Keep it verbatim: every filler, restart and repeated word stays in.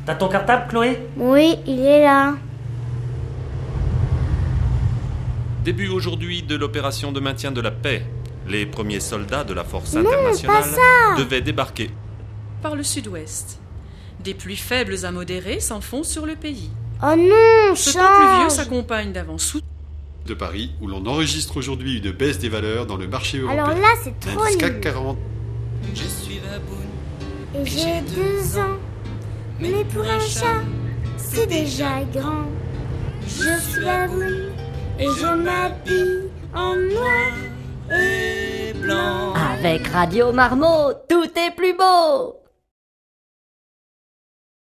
T'as ton cartable, Chloé ? Oui, il est là. Début aujourd'hui de l'opération de maintien de la paix. Les premiers soldats de la force Non, internationale pas ça. devaient débarquer. Par le sud-ouest. Des pluies faibles à modérées s'enfoncent sur le pays. Oh non, Ce temps pluvieux change. s'accompagne d'avance De Paris, où l'on enregistre aujourd'hui une baisse des valeurs dans le marché européen. Alors là, c'est trop L'indice C A C nul. quarante. Je suis baboune. Et j'ai deux ans. Mais pour un chat, c'est déjà grand. Je suis baboune et je m'habille en noir et blanc. Avec Radio Marmot, tout est plus beau.